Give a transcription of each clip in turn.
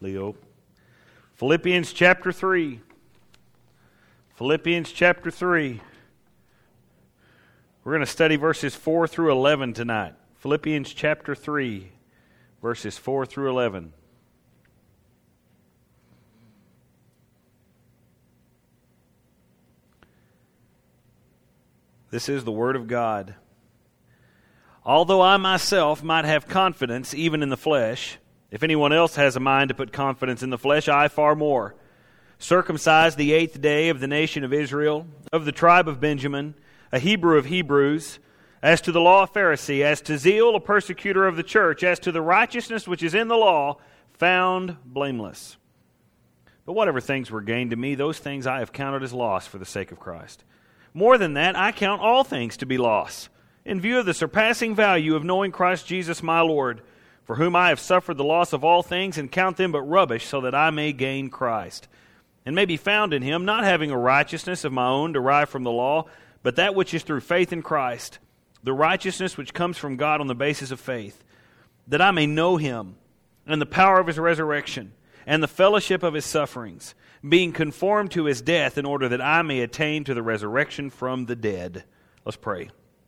Leo. Philippians chapter 3. Philippians chapter 3. We're going to study verses 4 through 11 tonight. Philippians chapter 3, verses 4 through 11. This is the Word of God. Although I myself might have confidence even in the flesh, if anyone else has a mind to put confidence in the flesh, I far more. Circumcised the 8th day of the nation of Israel, of the tribe of Benjamin, a Hebrew of Hebrews, as to the law, a Pharisee, as to zeal, a persecutor of the church, as to the righteousness which is in the law, found blameless. But whatever things were gained to me, those things I have counted as loss for the sake of Christ. More than that, I count all things to be loss, in view of the surpassing value of knowing Christ Jesus my Lord, for whom I have suffered the loss of all things, and count them but rubbish, so that I may gain Christ, and may be found in Him, not having a righteousness of my own derived from the law, but that which is through faith in Christ, the righteousness which comes from God on the basis of faith, that I may know Him, and the power of His resurrection, and the fellowship of His sufferings, being conformed to His death, in order that I may attain to the resurrection from the dead. Let's pray.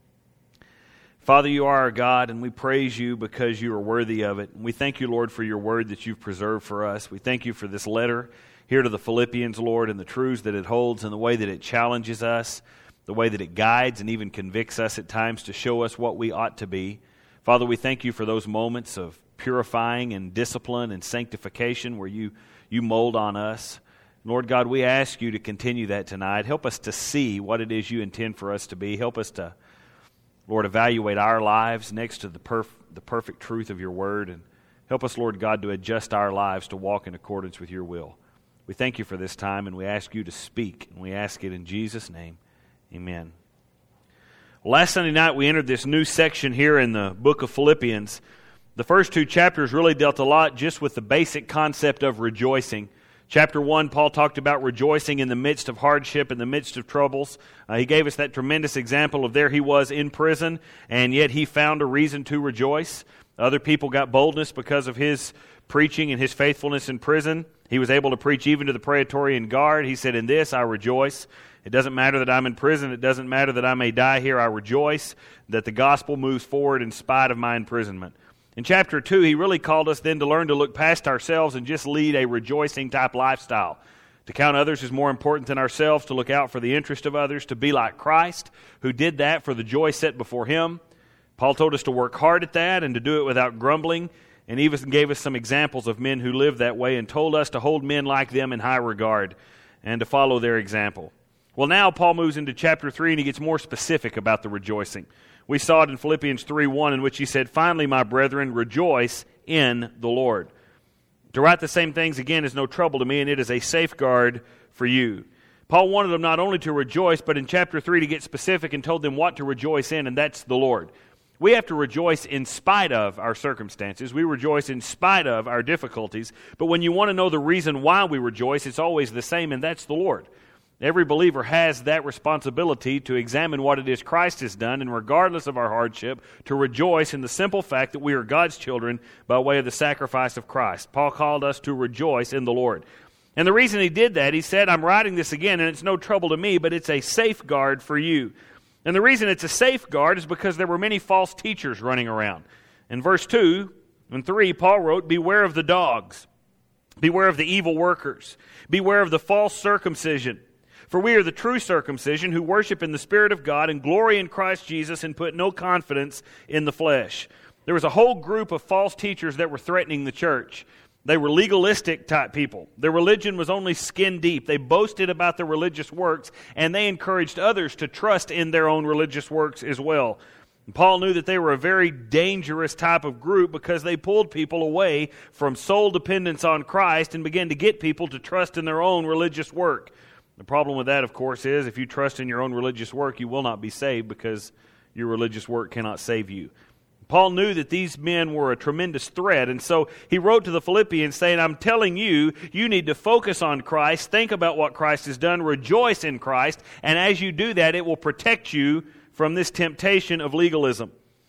Father, You are our God, and we praise You because You are worthy of it. And we thank You, Lord, for Your word that You've preserved for us. We thank You for this letter here to the Philippians, Lord, and the truths that it holds, and the way that it challenges us, the way that it guides and even convicts us at times to show us what we ought to be. Father, we thank You for those moments of purifying and discipline and sanctification where You mold on us. Lord God, we ask You to continue that tonight. Help us to see what it is You intend for us to be. Help us to, Lord, evaluate our lives next to the perfect truth of Your word. And help us, Lord God, to adjust our lives to walk in accordance with Your will. We thank You for this time, and we ask You to speak. And we ask it in Jesus' name. Amen. Last Sunday night, we entered this new section here in the book of Philippians. The first two chapters really dealt a lot just with the basic concept of rejoicing. Chapter 1, Paul talked about rejoicing in the midst of hardship, in the midst of troubles. He gave us that tremendous example of there he was in prison, and yet he found a reason to rejoice. Other people got boldness because of his preaching and his faithfulness in prison. He was able to preach even to the Praetorian Guard. He said, "In this I rejoice. It doesn't matter that I'm in prison. It doesn't matter that I may die here. I rejoice that the gospel moves forward in spite of my imprisonment." In chapter 2, he really called us then to learn to look past ourselves and just lead a rejoicing type lifestyle. To count others as more important than ourselves, to look out for the interest of others, to be like Christ, who did that for the joy set before Him. Paul told us to work hard at that and to do it without grumbling, and even gave us some examples of men who lived that way and told us to hold men like them in high regard and to follow their example. Well, now Paul moves into chapter 3 and he gets more specific about the rejoicing. We saw it in Philippians 3:1, in which he said, "Finally, my brethren, rejoice in the Lord." To write the same things again is no trouble to me, and it is a safeguard for you. Paul wanted them not only to rejoice, but in chapter 3 to get specific and told them what to rejoice in, and that's the Lord. We have to rejoice in spite of our circumstances. We rejoice in spite of our difficulties. But when you want to know the reason why we rejoice, it's always the same, and that's the Lord. Every believer has that responsibility to examine what it is Christ has done, and regardless of our hardship, to rejoice in the simple fact that we are God's children by way of the sacrifice of Christ. Paul called us to rejoice in the Lord. And the reason he did that, he said, "I'm writing this again, and it's no trouble to me, but it's a safeguard for you." And the reason it's a safeguard is because there were many false teachers running around. In verse 2 and 3, Paul wrote, "Beware of the dogs. Beware of the evil workers. Beware of the false circumcision. For we are the true circumcision who worship in the Spirit of God and glory in Christ Jesus and put no confidence in the flesh." There was a whole group of false teachers that were threatening the church. They were legalistic type people. Their religion was only skin deep. They boasted about their religious works, and they encouraged others to trust in their own religious works as well. And Paul knew that they were a very dangerous type of group because they pulled people away from sole dependence on Christ and began to get people to trust in their own religious work. The problem with that, of course, is if you trust in your own religious work, you will not be saved because your religious work cannot save you. Paul knew that these men were a tremendous threat, and so he wrote to the Philippians saying, "I'm telling you, you need to focus on Christ, think about what Christ has done, rejoice in Christ, and as you do that, it will protect you from this temptation of legalism."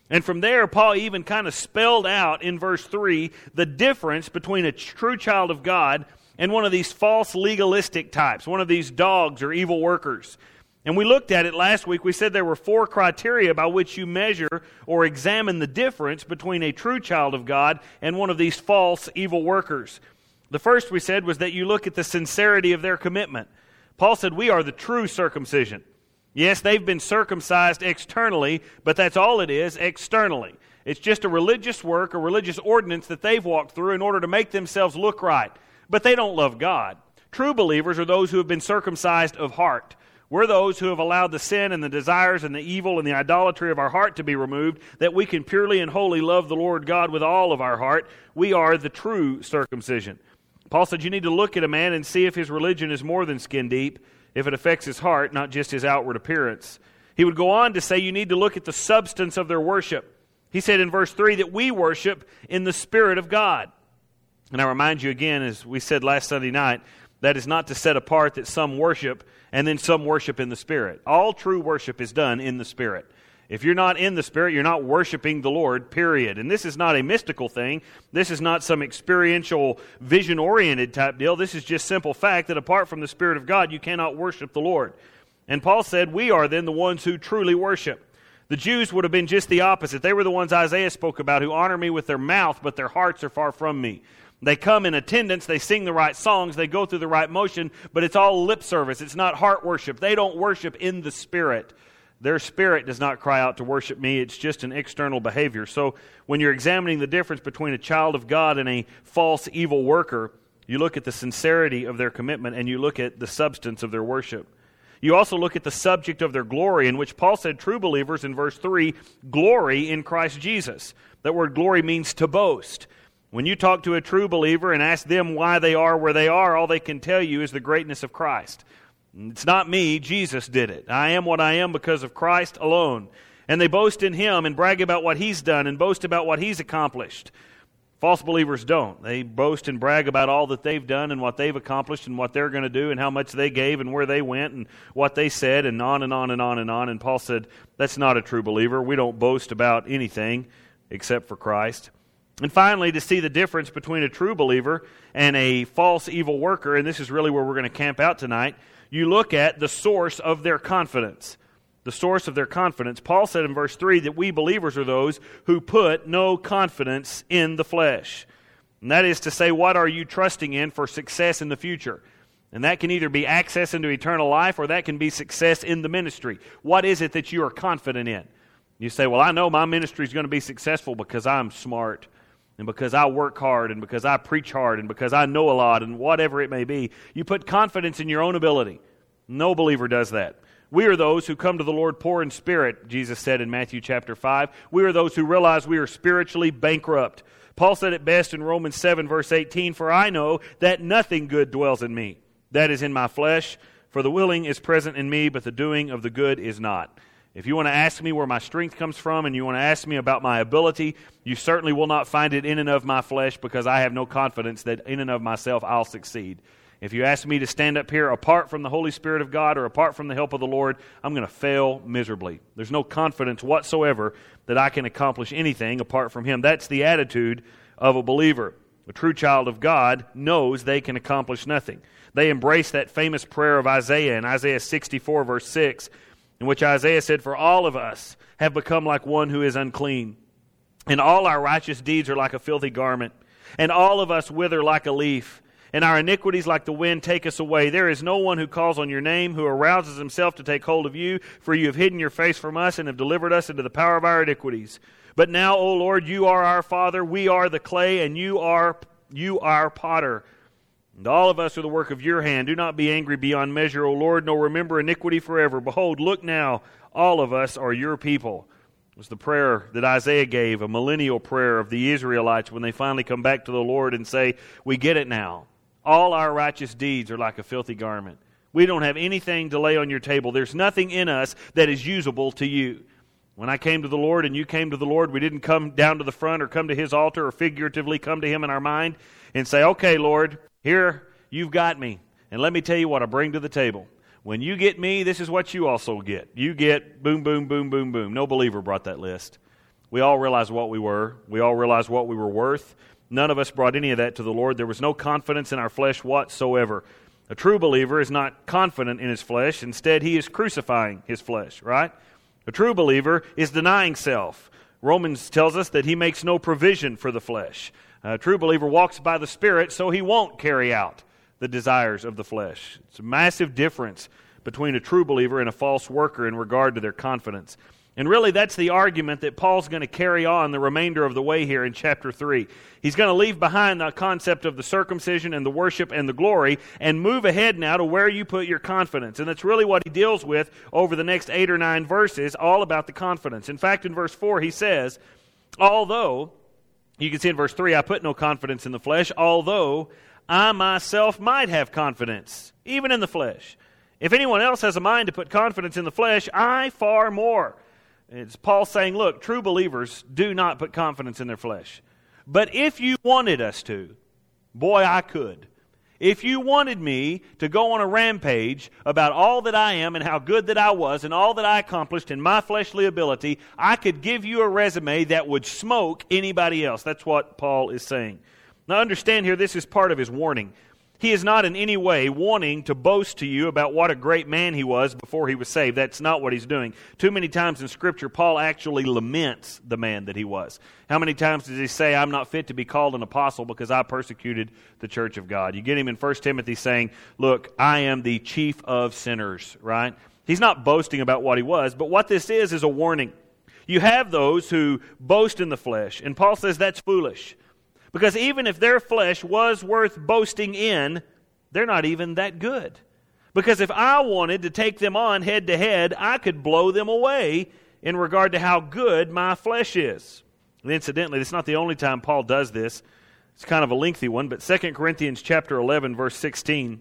And from there, Paul even kind of spelled out in verse 3 the difference between a true child of God and one of these false legalistic types, one of these dogs or evil workers. And we looked at it last week. We said there were 4 criteria by which you measure or examine the difference between a true child of God and one of these false evil workers. The first we said was that you look at the sincerity of their commitment. Paul said, we are the true circumcision. Yes, they've been circumcised externally, but that's all it is, externally. It's just a religious work, a religious ordinance that they've walked through in order to make themselves look right. But they don't love God. True believers are those who have been circumcised of heart. We're those who have allowed the sin and the desires and the evil and the idolatry of our heart to be removed, that we can purely and wholly love the Lord God with all of our heart. We are the true circumcision. Paul said you need to look at a man and see if his religion is more than skin deep, if it affects his heart, not just his outward appearance. He would go on to say you need to look at the substance of their worship. He said in verse 3 that we worship in the Spirit of God. And I remind you again, as we said last Sunday night, that is not to set apart that some worship and then some worship in the Spirit. All true worship is done in the Spirit. If you're not in the Spirit, you're not worshiping the Lord, period. And this is not a mystical thing. This is not some experiential, vision-oriented type deal. This is just simple fact that apart from the Spirit of God, you cannot worship the Lord. And Paul said, we are then the ones who truly worship. The Jews would have been just the opposite. They were the ones Isaiah spoke about, who honor me with their mouth, but their hearts are far from me. They come in attendance, they sing the right songs, they go through the right motion, but it's all lip service. It's not heart worship. They don't worship in the Spirit. Their spirit does not cry out to worship me. It's just an external behavior. So when you're examining the difference between a child of God and a false evil worker, you look at the sincerity of their commitment and you look at the substance of their worship. You also look at the subject of their glory, in which Paul said true believers in verse 3 glory in Christ Jesus. That word glory means to boast. When you talk to a true believer and ask them why they are where they are, all they can tell you is the greatness of Christ. It's not me, Jesus did it. I am what I am because of Christ alone. And they boast in Him and brag about what He's done and boast about what He's accomplished. False believers don't. They boast and brag about all that they've done and what they've accomplished and what they're going to do and how much they gave and where they went and what they said and on and on and on and on. And Paul said, that's not a true believer. We don't boast about anything except for Christ. And finally, to see the difference between a true believer and a false evil worker, and this is really where we're going to camp out tonight, you look at the source of their confidence. The source of their confidence. Paul said in verse 3 that we believers are those who put no confidence in the flesh. And that is to say, what are you trusting in for success in the future? And that can either be access into eternal life or that can be success in the ministry. What is it that you are confident in? You say, well, I know my ministry is going to be successful because I'm smart and because I work hard and because I preach hard and because I know a lot and whatever it may be. You put confidence in your own ability. No believer does that. We are those who come to the Lord poor in spirit, Jesus said in Matthew chapter 5. We are those who realize we are spiritually bankrupt. Paul said it best in Romans 7 verse 18, for I know that nothing good dwells in me, that is in my flesh, for the willing is present in me, but the doing of the good is not. If you want to ask me where my strength comes from and you want to ask me about my ability, you certainly will not find it in and of my flesh, because I have no confidence that in and of myself I'll succeed. If you ask me to stand up here apart from the Holy Spirit of God or apart from the help of the Lord, I'm going to fail miserably. There's no confidence whatsoever that I can accomplish anything apart from Him. That's the attitude of a believer. A true child of God knows they can accomplish nothing. They embrace that famous prayer of Isaiah in Isaiah 64 verse 6, in which Isaiah said, for all of us have become like one who is unclean, and all our righteous deeds are like a filthy garment, and all of us wither like a leaf, and our iniquities like the wind take us away. There is no one who calls on your name, who arouses himself to take hold of you, for you have hidden your face from us and have delivered us into the power of our iniquities. But now, O Lord, you are our Father, we are the clay, and you are potter. And all of us are the work of your hand. Do not be angry beyond measure, O Lord, nor remember iniquity forever. Behold, look now, all of us are your people. It was the prayer that Isaiah gave, a millennial prayer of the Israelites when they finally come back to the Lord and say, we get it now. All our righteous deeds are like a filthy garment. We don't have anything to lay on your table. There's nothing in us that is usable to you. When I came to the Lord and you came to the Lord, we didn't come down to the front or come to His altar or figuratively come to Him in our mind and say, okay, Lord, here, you've got me. And let me tell you what I bring to the table. When you get me, this is what you also get. You get boom, boom, boom, boom, boom. No believer brought that list. We all realize what we were. We all realize what we were worth. None of us brought any of that to the Lord. There was no confidence in our flesh whatsoever. A true believer is not confident in his flesh. Instead, he is crucifying his flesh, right? A true believer is denying self. Romans tells us that he makes no provision for the flesh. A true believer walks by the Spirit, so he won't carry out the desires of the flesh. It's a massive difference between a true believer and a false worker in regard to their confidence. And really, that's the argument that Paul's going to carry on the remainder of the way here in chapter 3. He's going to leave behind the concept of the circumcision and the worship and the glory and move ahead now to where you put your confidence. And that's really what he deals with over the next 8 or 9 verses, all about the confidence. In fact, in verse 4, he says, although, you can see in verse 3, I put no confidence in the flesh, although I myself might have confidence, even in the flesh. If anyone else has a mind to put confidence in the flesh, I far more. It's Paul saying, look, true believers do not put confidence in their flesh. But if you wanted us to, boy, I could. If you wanted me to go on a rampage about all that I am and how good that I was and all that I accomplished in my fleshly ability, I could give you a resume that would smoke anybody else. That's what Paul is saying. Now understand here, this is part of his warning. He is not in any way wanting to boast to you about what a great man he was before he was saved. That's not what he's doing. Too many times in Scripture, Paul actually laments the man that he was. How many times does he say, I'm not fit to be called an apostle because I persecuted the church of God? You get him in 1 Timothy saying, look, I am the chief of sinners, right? He's not boasting about what he was, but what this is a warning. You have those who boast in the flesh, and Paul says that's foolish. Because even if their flesh was worth boasting in, they're not even that good. Because if I wanted to take them on head to head, I could blow them away in regard to how good my flesh is. And incidentally, it's not the only time Paul does this. It's kind of a lengthy one, but 2 Corinthians chapter 11, verse 16,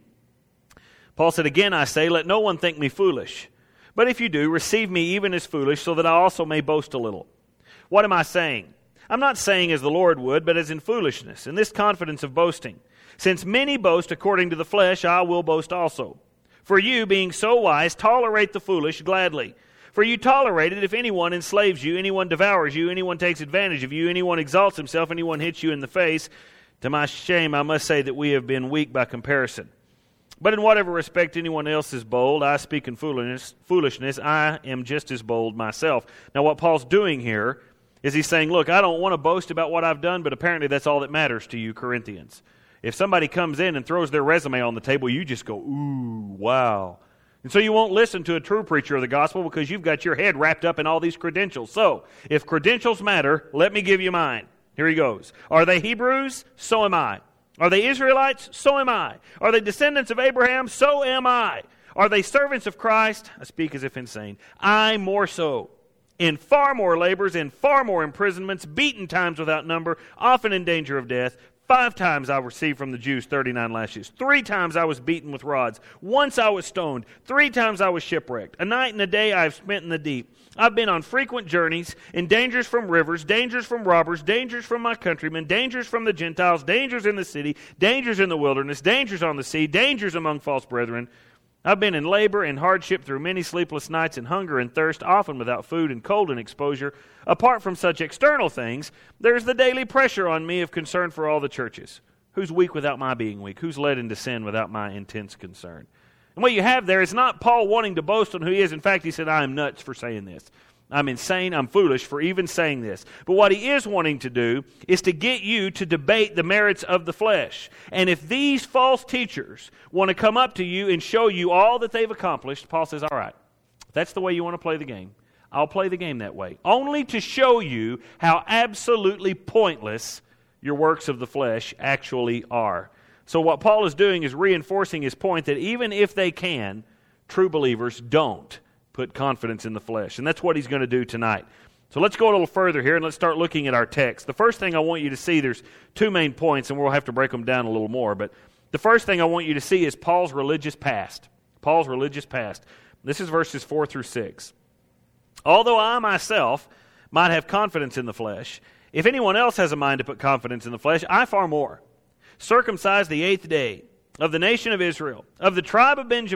Paul said, again I say, let no one think me foolish. But if you do, receive me even as foolish, so that I also may boast a little. What am I saying? I'm not saying as the Lord would, but as in foolishness, in this confidence of boasting. Since many boast according to the flesh, I will boast also. For you, being so wise, tolerate the foolish gladly. For you tolerate it if anyone enslaves you, anyone devours you, anyone takes advantage of you, anyone exalts himself, anyone hits you in the face. To my shame, I must say that we have been weak by comparison. But in whatever respect anyone else is bold, I speak in foolishness, I am just as bold myself. Now what Paul's doing here is he's saying, look, I don't want to boast about what I've done, but apparently that's all that matters to you, Corinthians. If somebody comes in and throws their resume on the table, you just go, ooh, wow. And so you won't listen to a true preacher of the gospel because you've got your head wrapped up in all these credentials. So, if credentials matter, let me give you mine. Here he goes. Are they Hebrews? So am I. Are they Israelites? So am I. Are they descendants of Abraham? So am I. Are they servants of Christ? I speak as if insane. I more so. In far more labors, in far more imprisonments, beaten times without number, often in danger of death. 5 times I received from the Jews 39 lashes. 3 times I was beaten with rods. Once I was stoned. 3 times I was shipwrecked. A night and a day I have spent in the deep. I've been on frequent journeys, in dangers from rivers, dangers from robbers, dangers from my countrymen, dangers from the Gentiles, dangers in the city, dangers in the wilderness, dangers on the sea, dangers among false brethren. I've been in labor and hardship through many sleepless nights and hunger and thirst, often without food and cold and exposure. Apart from such external things, there's the daily pressure on me of concern for all the churches. Who's weak without my being weak? Who's led into sin without my intense concern? And what you have there is not Paul wanting to boast on who he is. In fact, he said, I am nuts for saying this. I'm insane, I'm foolish for even saying this. But what he is wanting to do is to get you to debate the merits of the flesh. And if these false teachers want to come up to you and show you all that they've accomplished, Paul says, all right, if that's the way you want to play the game, I'll play the game that way. Only to show you how absolutely pointless your works of the flesh actually are. So what Paul is doing is reinforcing his point that even if they can, true believers don't put confidence in the flesh. And that's what he's going to do tonight. So let's go a little further here and let's start looking at our text. The first thing I want you to see, there's 2 main points, and we'll have to break them down a little more. But the first thing I want you to see is Paul's religious past. Paul's religious past. This is verses 4 through 6. Although I myself might have confidence in the flesh, if anyone else has a mind to put confidence in the flesh, I far more. Circumcised the 8th day, of the nation of Israel, of the tribe of Benjamin,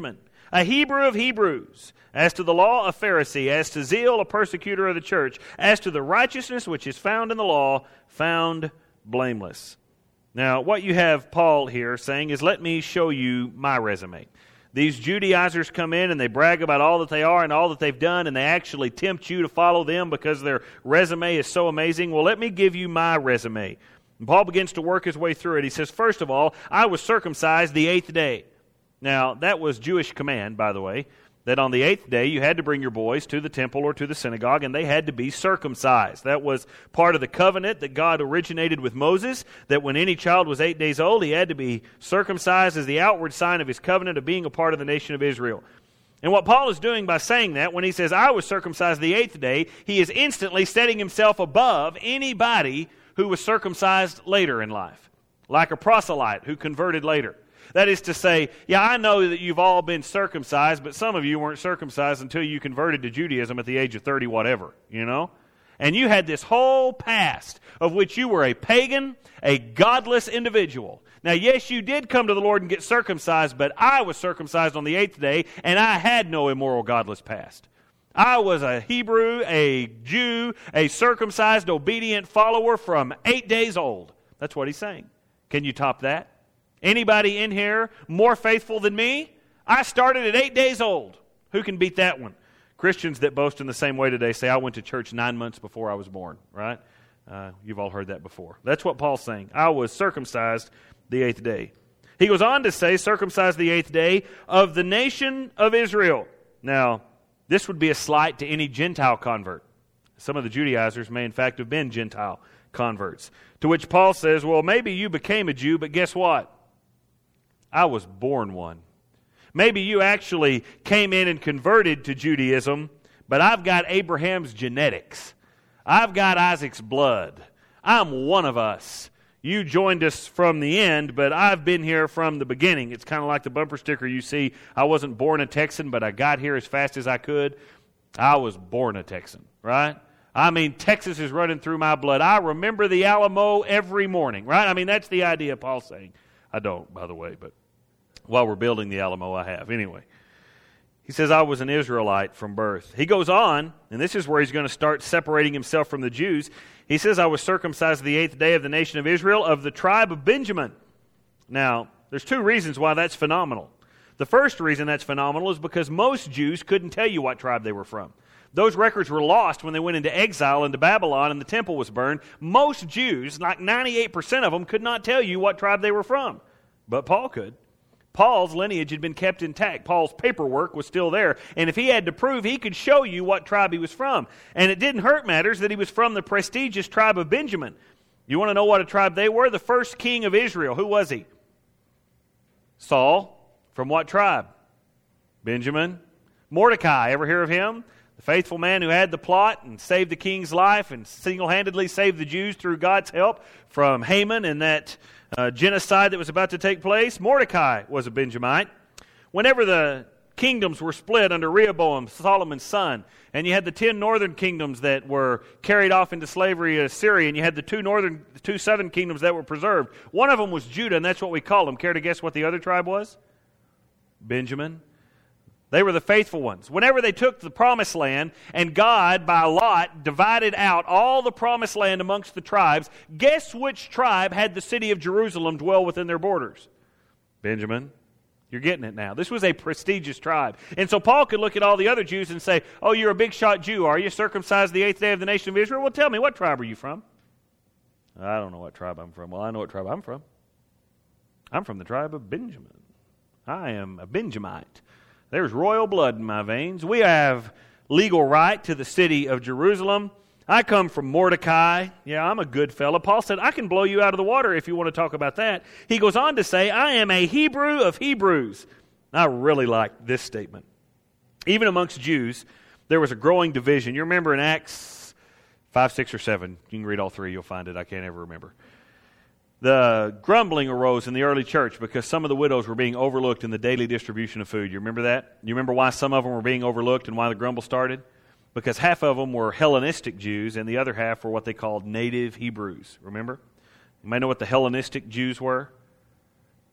a Hebrew of Hebrews, as to the law, a Pharisee, as to zeal, a persecutor of the church, as to the righteousness which is found in the law, found blameless. Now, what you have Paul here saying is, let me show you my resume. These Judaizers come in and they brag about all that they are and all that they've done, and they actually tempt you to follow them because their resume is so amazing. Well, let me give you my resume. And Paul begins to work his way through it. He says, first of all, I was circumcised the 8th day. Now, that was Jewish command, by the way, that on the 8th day you had to bring your boys to the temple or to the synagogue, and they had to be circumcised. That was part of the covenant that God originated with Moses, that when any child was 8 days old, he had to be circumcised as the outward sign of his covenant of being a part of the nation of Israel. And what Paul is doing by saying that, when he says, I was circumcised the 8th day, he is instantly setting himself above anybody who was circumcised later in life, like a proselyte who converted later. That is to say, yeah, I know that you've all been circumcised, but some of you weren't circumcised until you converted to Judaism at the age of 30 whatever, you know? And you had this whole past of which you were a pagan, a godless individual. Now, yes, you did come to the Lord and get circumcised, but I was circumcised on the 8th day, and I had no immoral, godless past. I was a Hebrew, a Jew, a circumcised, obedient follower from 8 days old. That's what he's saying. Can you top that? Anybody in here more faithful than me? I started at 8 days old. Who can beat that one? Christians that boast in the same way today say, I went to church 9 months before I was born, right? You've all heard that before. That's what Paul's saying. I was circumcised the 8th day. He goes on to say, circumcised the 8th day of the nation of Israel. Now, this would be a slight to any Gentile convert. Some of the Judaizers may in fact have been Gentile converts. To which Paul says, well, maybe you became a Jew, but guess what? I was born one. Maybe you actually came in and converted to Judaism, but I've got Abraham's genetics. I've got Isaac's blood. I'm one of us. You joined us from the end, but I've been here from the beginning. It's kind of like the bumper sticker you see. I wasn't born a Texan, but I got here as fast as I could. I was born a Texan, right? I mean, Texas is running through my blood. I remember the Alamo every morning, right? I mean, that's the idea Paul's saying. I don't, by the way, but while we're building the Alamo, I have. Anyway, he says, I was an Israelite from birth. He goes on, and this is where he's going to start separating himself from the Jews. He says, I was circumcised the 8th day of the nation of Israel, of the tribe of Benjamin. Now, there's two reasons why that's phenomenal. The first reason that's phenomenal is because most Jews couldn't tell you what tribe they were from. Those records were lost when they went into exile into Babylon and the temple was burned. Most Jews, like 98% of them, could not tell you what tribe they were from. But Paul could. Paul's lineage had been kept intact. Paul's paperwork was still there. And if he had to prove, he could show you what tribe he was from. And it didn't hurt matters that he was from the prestigious tribe of Benjamin. You want to know what a tribe they were? The first king of Israel. Who was he? Saul. From what tribe? Benjamin. Mordecai. Ever hear of him? The faithful man who had the plot and saved the king's life and single-handedly saved the Jews through God's help from Haman and that genocide that was about to take place. Mordecai was a Benjamite. Whenever the kingdoms were split under Rehoboam, Solomon's son, and you had the 10 northern kingdoms that were carried off into slavery in Assyria, and you had the two southern kingdoms that were preserved. One of them was Judah, and that's what we call them. Care to guess what the other tribe was? Benjamin. They were the faithful ones. Whenever they took the promised land and God, by lot, divided out all the promised land amongst the tribes, guess which tribe had the city of Jerusalem dwell within their borders? Benjamin. You're getting it now. This was a prestigious tribe. And so Paul could look at all the other Jews and say, oh, you're a big shot Jew, are you? Circumcised the 8th day of the nation of Israel? Well, tell me, what tribe are you from? I don't know what tribe I'm from. Well, I know what tribe I'm from. I'm from the tribe of Benjamin. I am a Benjamite. There's royal blood in my veins. We have legal right to the city of Jerusalem. I come from Mordecai. Yeah, I'm a good fella. Paul said, I can blow you out of the water if you want to talk about that. He goes on to say, I am a Hebrew of Hebrews. I really like this statement. Even amongst Jews, there was a growing division. You remember in Acts 5, 6, or 7. You can read all three. You'll find it. I can't ever remember. The grumbling arose in the early church because some of the widows were being overlooked in the daily distribution of food. You remember that? You remember why some of them were being overlooked and why the grumble started? Because half of them were Hellenistic Jews and the other half were what they called native Hebrews. Remember? You may know what the Hellenistic Jews were.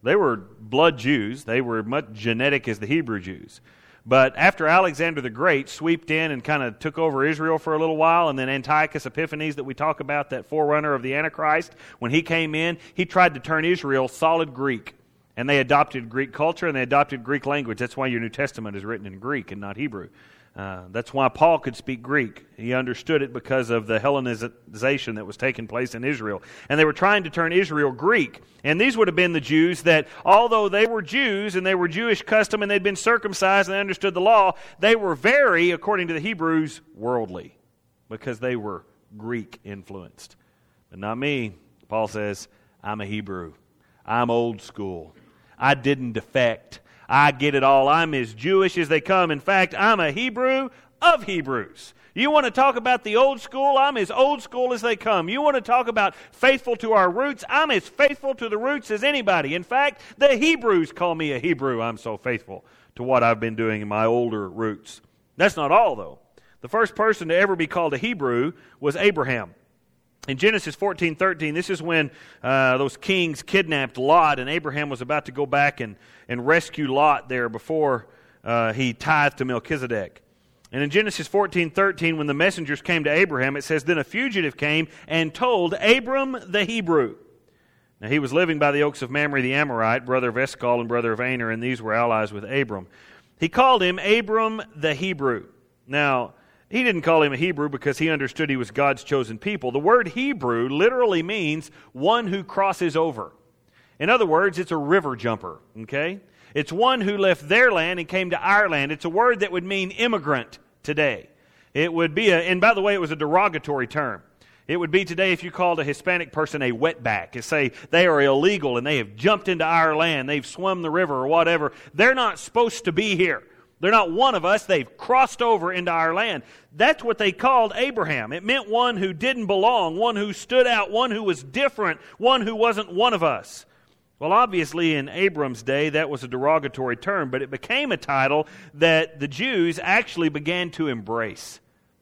They were blood Jews. They were much genetic as the Hebrew Jews. But after Alexander the Great swept in and kind of took over Israel for a little while, and then Antiochus Epiphanes that we talk about, that forerunner of the Antichrist, when he came in, he tried to turn Israel solid Greek. And they adopted Greek culture and they adopted Greek language. That's why your New Testament is written in Greek and not Hebrew. That's why Paul could speak Greek. He understood it because of the Hellenization that was taking place in Israel. And they were trying to turn Israel Greek. And these would have been the Jews that, although they were Jews and they were Jewish custom and they'd been circumcised and they understood the law, they were very, according to the Hebrews, worldly because they were Greek influenced. But not me. Paul says, I'm a Hebrew. I'm old school. I didn't defect. I get it all. I'm as Jewish as they come. In fact, I'm a Hebrew of Hebrews. You want to talk about the old school? I'm as old school as they come. You want to talk about faithful to our roots? I'm as faithful to the roots as anybody. In fact, the Hebrews call me a Hebrew. I'm so faithful to what I've been doing in my older roots. That's not all, though. The first person to ever be called a Hebrew was Abraham. In Genesis 14:13, this is when those kings kidnapped Lot, and Abraham was about to go back and rescue Lot there before he tithed to Melchizedek. And in Genesis 14:13, when the messengers came to Abraham, it says, Then a fugitive came and told Abram the Hebrew. Now he was living by the oaks of Mamre the Amorite, brother of Eshcol and brother of Aner, and these were allies with Abram. He called him Abram the Hebrew. Now, he didn't call him a Hebrew because he understood he was God's chosen people. The word Hebrew literally means one who crosses over. In other words, it's a river jumper, okay? It's one who left their land and came to our land. It's a word that would mean immigrant today. It would be and by the way, it was a derogatory term. It would be today if you called a Hispanic person a wetback. You say they are illegal and they have jumped into our land. They've swum the river or whatever. They're not supposed to be here. They're not one of us. They've crossed over into our land. That's what they called Abraham. It meant one who didn't belong, one who stood out, one who was different, one who wasn't one of us. Well, obviously in Abram's day, that was a derogatory term, but it became a title that the Jews actually began to embrace.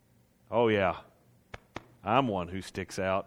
Oh yeah, I'm one who sticks out.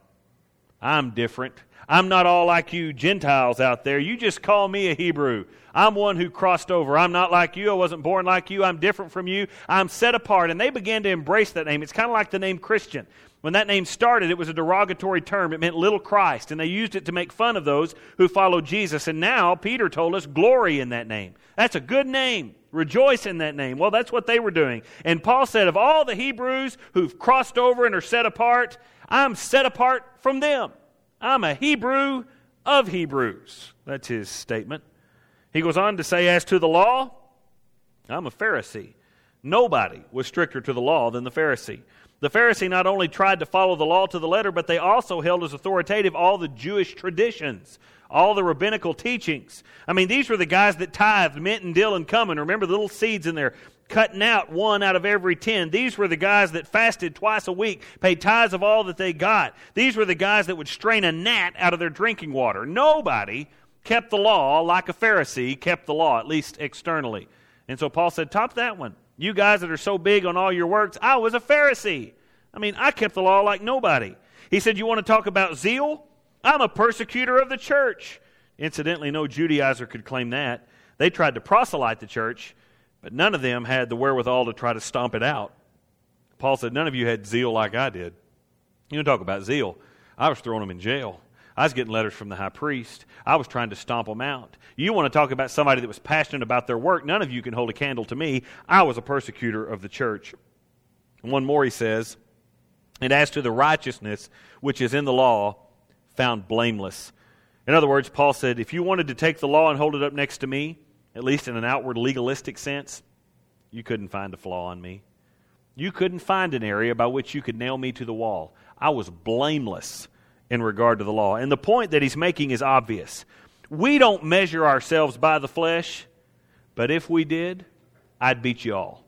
I'm different. I'm not all like you Gentiles out there. You just call me a Hebrew. I'm one who crossed over. I'm not like you. I wasn't born like you. I'm different from you. I'm set apart. And they began to embrace that name. It's kind of like the name Christian. When that name started, it was a derogatory term. It meant little Christ. And they used it to make fun of those who followed Jesus. And now, Peter told us, glory in that name. That's a good name. Rejoice in that name. Well, that's what they were doing. And Paul said, of all the Hebrews who've crossed over and are set apart, I'm set apart from them. I'm a Hebrew of Hebrews. That's his statement. He goes on to say, as to the law, I'm a Pharisee. Nobody was stricter to the law than the Pharisee. The Pharisee not only tried to follow the law to the letter, but they also held as authoritative all the Jewish traditions, all the rabbinical teachings. I mean, these were the guys that tithed mint and dill and cumin. Remember the little seeds in there, cutting out 1 out of every 10. These were the guys that fasted twice a week, paid tithes of all that they got. These were the guys that would strain a gnat out of their drinking water. Nobody kept the law like a Pharisee kept the law, at least externally. And so Paul said, top that one. You guys that are so big on all your works, I was a Pharisee. I mean, I kept the law like nobody. He said, you want to talk about zeal? I'm a persecutor of the church. Incidentally, no Judaizer could claim that. They tried to proselyte the church, but none of them had the wherewithal to try to stomp it out. Paul said, none of you had zeal like I did. You want to talk about zeal? I was throwing them in jail. I was getting letters from the high priest. I was trying to stomp them out. You want to talk about somebody that was passionate about their work? None of you can hold a candle to me. I was a persecutor of the church. And one more he says, and as to the righteousness which is in the law, found blameless. In other words, Paul said, if you wanted to take the law and hold it up next to me, at least in an outward legalistic sense, you couldn't find a flaw in me. You couldn't find an area by which you could nail me to the wall. I was blameless in regard to the law. And the point that he's making is obvious. We don't measure ourselves by the flesh, but if we did, I'd beat you all.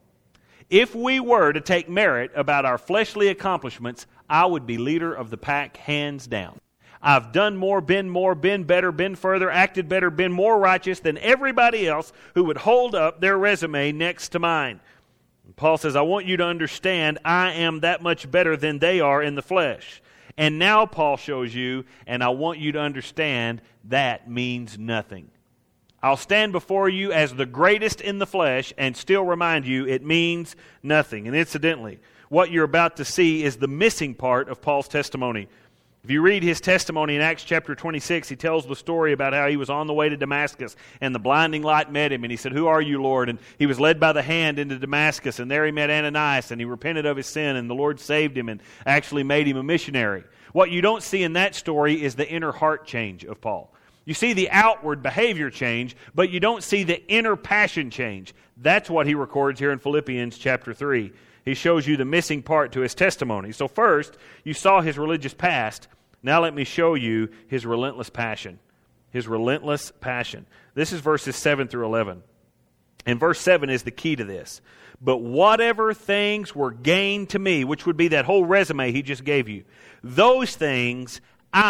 If we were to take merit about our fleshly accomplishments, I would be leader of the pack hands down. I've done more, been better, been further, acted better, been more righteous than everybody else who would hold up their resume next to mine. And Paul says, I want you to understand I am that much better than they are in the flesh. And now Paul shows you, and I want you to understand, that means nothing. I'll stand before you as the greatest in the flesh and still remind you it means nothing. And incidentally, what you're about to see is the missing part of Paul's testimony. If you read his testimony in Acts chapter 26, he tells the story about how he was on the way to Damascus and the blinding light met him and he said, "Who are you, Lord?" And he was led by the hand into Damascus and there he met Ananias and he repented of his sin and the Lord saved him and actually made him a missionary. What you don't see in that story is the inner heart change of Paul. You see the outward behavior change, but you don't see the inner passion change. That's what he records here in Philippians chapter 3. He shows you the missing part to his testimony. So first, you saw his religious past. Now let me show you his relentless passion. His relentless passion. This is verses 7 through 11. And verse 7 is the key to this. But whatever things were gained to me, which would be that whole resume he just gave you, those things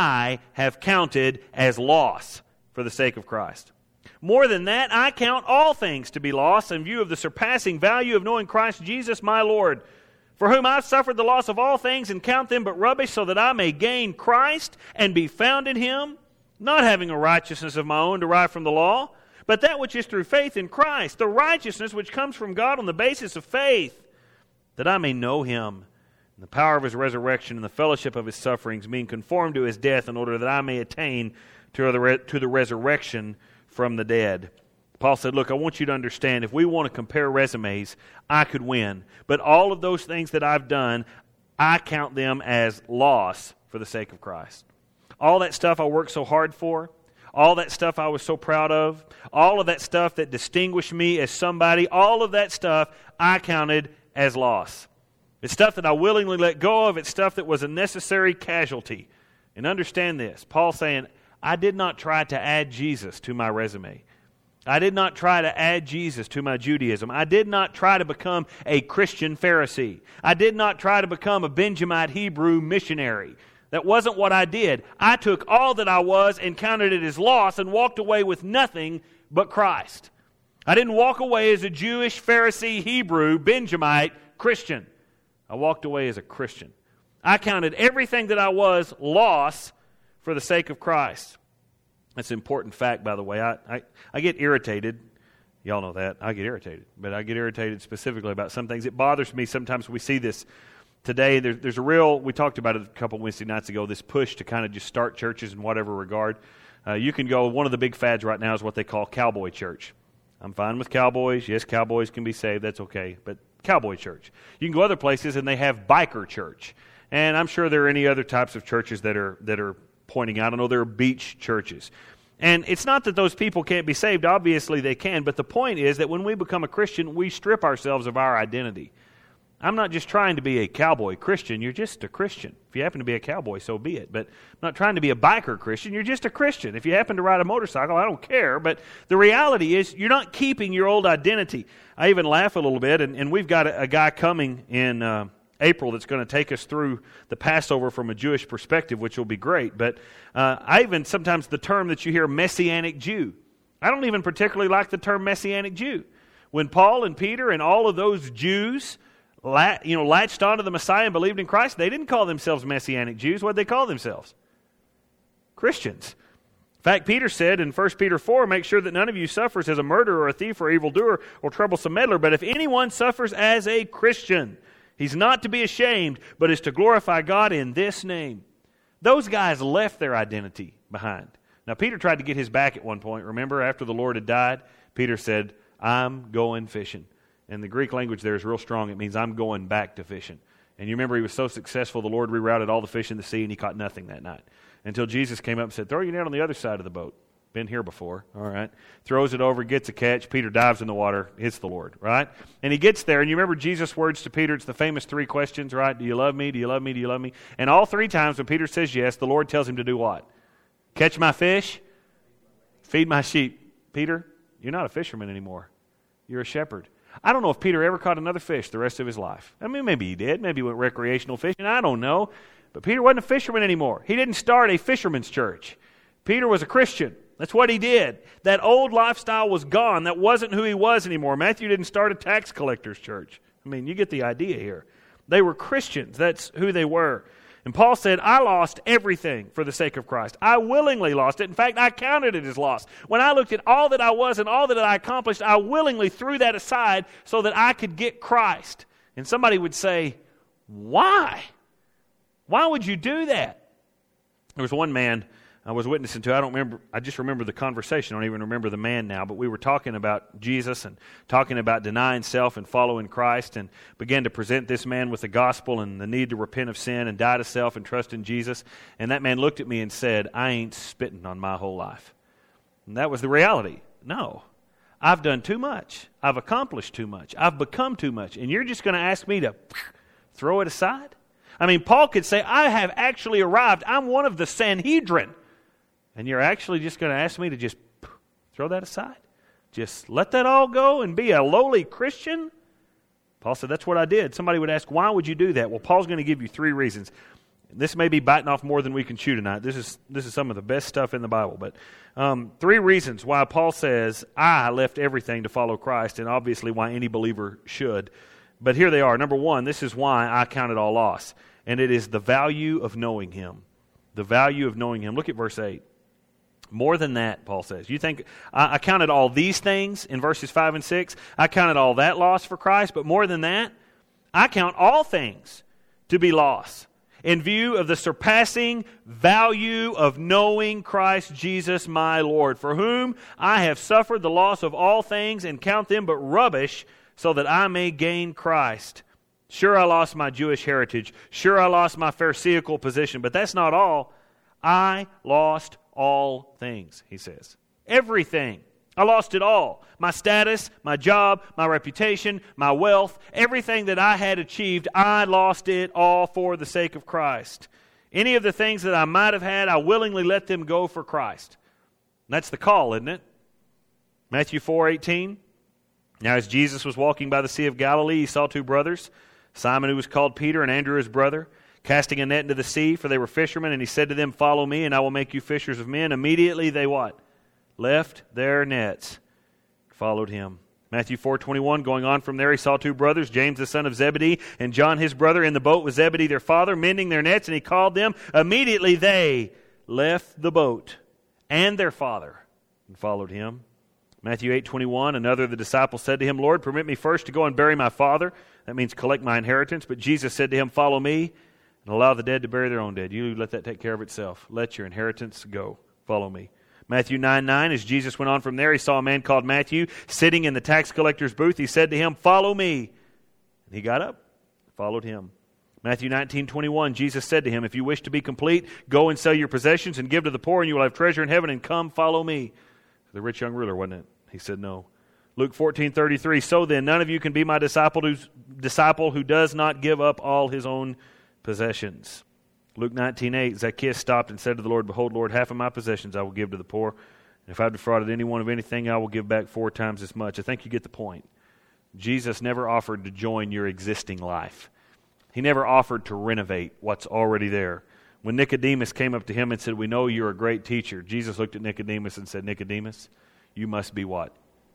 I have counted as loss for the sake of Christ. More than that, I count all things to be loss in view of the surpassing value of knowing Christ Jesus my Lord, for whom I've suffered the loss of all things and count them but rubbish, so that I may gain Christ and be found in Him, not having a righteousness of my own derived from the law, but that which is through faith in Christ, the righteousness which comes from God on the basis of faith, that I may know Him, and the power of His resurrection and the fellowship of His sufferings, being conformed to His death, in order that I may attain to the resurrection from the dead. Paul said, look, I want you to understand, if we want to compare resumes, I could win. But all of those things that I've done, I count them as loss for the sake of Christ. All that stuff I worked so hard for, all that stuff I was so proud of, all of that stuff that distinguished me as somebody, all of that stuff I counted as loss. It's stuff that I willingly let go of. It's stuff that was a necessary casualty. And understand this, Paul's saying, I did not try to add Jesus to my resume. I did not try to add Jesus to my Judaism. I did not try to become a Christian Pharisee. I did not try to become a Benjamite Hebrew missionary. That wasn't what I did. I took all that I was and counted it as loss and walked away with nothing but Christ. I didn't walk away as a Jewish Pharisee Hebrew Benjamite Christian. I walked away as a Christian. I counted everything that I was loss for the sake of Christ. That's an important fact, by the way. I get irritated. Y'all know that. I get irritated. But I get irritated specifically about some things. It bothers me sometimes we see this today. There's a real, we talked about it a couple Wednesday nights ago, this push to kind of just start churches in whatever regard. You can go, one of the big fads right now is what they call cowboy church. I'm fine with cowboys. Yes, cowboys can be saved. That's okay. But cowboy church. You can go other places and they have biker church. And I'm sure there are any other types of churches that are pointing out. I know there are beach churches. And it's not that those people can't be saved. Obviously they can. But the point is that when we become a Christian, we strip ourselves of our identity. I'm not just trying to be a cowboy Christian. You're just a Christian. If you happen to be a cowboy, so be it. But I'm not trying to be a biker Christian. You're just a Christian. If you happen to ride a motorcycle, I don't care. But the reality is you're not keeping your old identity. I even laugh a little bit. And we've got a guy coming in April that's going to take us through the Passover from a Jewish perspective, which will be great. But I even sometimes the term that you hear, Messianic Jew, I don't even particularly like the term Messianic Jew. When Paul and Peter and all of those Jews latched onto the Messiah and believed in Christ, they didn't call themselves Messianic Jews. What did they call themselves? Christians. In fact, Peter said in 1 Peter 4, make sure that none of you suffers as a murderer or a thief or evildoer or troublesome meddler, but if anyone suffers as a Christian, he's not to be ashamed, but is to glorify God in this name. Those guys left their identity behind. Now, Peter tried to get his back at one point. Remember, after the Lord had died, Peter said, I'm going fishing. And the Greek language there is real strong. It means I'm going back to fishing. And you remember he was so successful, the Lord rerouted all the fish in the sea, and he caught nothing that night. Until Jesus came up and said, throw your net on the other side of the boat. Been here before, all right. Throws it over, gets a catch. Peter dives in the water, hits the Lord, right? And he gets there, and you remember Jesus' words to Peter, it's the famous 3 questions, right? Do you love me? Do you love me? Do you love me? And all 3 times when Peter says yes, the Lord tells him to do what? Catch my fish, feed my sheep. Peter, you're not a fisherman anymore. You're a shepherd. I don't know if Peter ever caught another fish the rest of his life. I mean, maybe he did. Maybe he went recreational fishing. I don't know. But Peter wasn't a fisherman anymore. He didn't start a fisherman's church. Peter was a Christian. That's what he did. That old lifestyle was gone. That wasn't who he was anymore. Matthew didn't start a tax collector's church. I mean, you get the idea here. They were Christians. That's who they were. And Paul said, I lost everything for the sake of Christ. I willingly lost it. In fact, I counted it as loss. When I looked at all that I was and all that I accomplished, I willingly threw that aside so that I could get Christ. And somebody would say, why? Why would you do that? There was one man I was witnessing to. I just remember the conversation. I don't even remember the man now, but we were talking about Jesus and talking about denying self and following Christ, and began to present this man with the gospel and the need to repent of sin and die to self and trust in Jesus. And that man looked at me and said, I ain't spitting on my whole life. And that was the reality. No, I've done too much. I've accomplished too much. I've become too much. And you're just going to ask me to throw it aside? I mean, Paul could say, I have actually arrived. I'm one of the Sanhedrin. And you're actually just going to ask me to just throw that aside? Just let that all go and be a lowly Christian? Paul said, that's what I did. Somebody would ask, why would you do that? Well, Paul's going to give you 3 reasons. This may be biting off more than we can chew tonight. This is some of the best stuff in the Bible. But 3 reasons why Paul says, I left everything to follow Christ, and obviously why any believer should. But here they are. Number 1, this is why I count it all loss. And it is the value of knowing Him. The value of knowing Him. Look at verse 8. More than that, Paul says. You think, I counted all these things in verses 5 and 6. I counted all that loss for Christ. But more than that, I count all things to be loss in view of the surpassing value of knowing Christ Jesus my Lord, for whom I have suffered the loss of all things and count them but rubbish, so that I may gain Christ. Sure, I lost my Jewish heritage. Sure, I lost my Pharisaical position. But that's not all. I lost all things, he says. Everything. I lost it all. My status, my job, my reputation, my wealth, everything that I had achieved, I lost it all for the sake of Christ. Any of the things that I might have had, I willingly let them go for Christ. And that's the call, isn't it? Matthew 4:18. Now as Jesus was walking by the Sea of Galilee, he saw 2 brothers, Simon who was called Peter and Andrew his brother, casting a net into the sea, for they were fishermen, and he said to them, follow me, and I will make you fishers of men. Immediately they what? Left their nets, followed him. Matthew 4:21, going on from there, he saw 2 brothers, James the son of Zebedee, and John his brother, in the boat with Zebedee their father, mending their nets, and he called them. Immediately they left the boat and their father, and followed him. Matthew 8:21, another of the disciples said to him, Lord, permit me first to go and bury my father. That means collect my inheritance. But Jesus said to him, follow me, and allow the dead to bury their own dead. You let that take care of itself. Let your inheritance go. Follow me. Matthew 9:9, as Jesus went on from there, he saw a man called Matthew sitting in the tax collector's booth. He said to him, follow me. And he got up, followed him. Matthew 19:21, Jesus said to him, if you wish to be complete, go and sell your possessions and give to the poor, and you will have treasure in heaven, and come, follow me. The rich young ruler, wasn't it? He said no. Luke 14:33, so then none of you can be my disciple who does not give up all his own possessions. Luke 19:8, Zacchaeus stopped and said to the Lord, behold, Lord, half of my possessions I will give to the poor. And if I've defrauded anyone of anything, I will give back 4 times as much. I think you get the point. Jesus never offered to join your existing life. He never offered to renovate what's already there. When Nicodemus came up to him and said, we know you're a great teacher, Jesus looked at Nicodemus and said, Nicodemus, you must be what?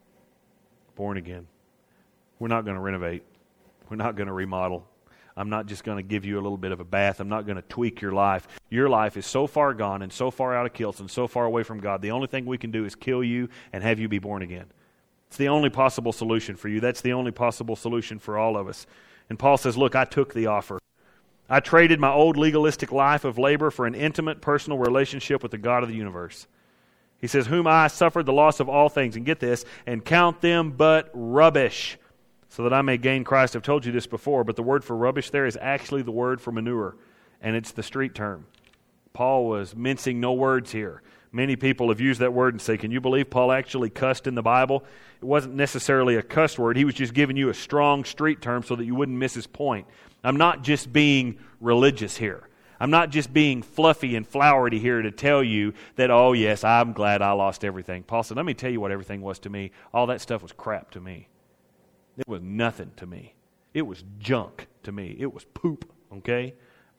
Born again. We're not going to renovate. We're not going to remodel. I'm not just going to give you a little bit of a bath. I'm not going to tweak your life. Your life is so far gone and so far out of kilts and so far away from God. The only thing we can do is kill you and have you be born again. It's the only possible solution for you. That's the only possible solution for all of us. And Paul says, look, I took the offer. I traded my old legalistic life of labor for an intimate personal relationship with the God of the universe. He says, whom I suffered the loss of all things, and get this, and count them but rubbish, so that I may gain Christ. I've told you this before, but the word for rubbish there is actually the word for manure, and it's the street term. Paul was mincing no words here. Many people have used that word and say, can you believe Paul actually cussed in the Bible? It wasn't necessarily a cuss word. He was just giving you a strong street term so that you wouldn't miss his point. I'm not just being religious here. I'm not just being fluffy and flowery here to tell you that, oh yes, I'm glad I lost everything. Paul said, let me tell you what everything was to me. All that stuff was crap to me. It was nothing to me. It was junk to me. It was poop, okay?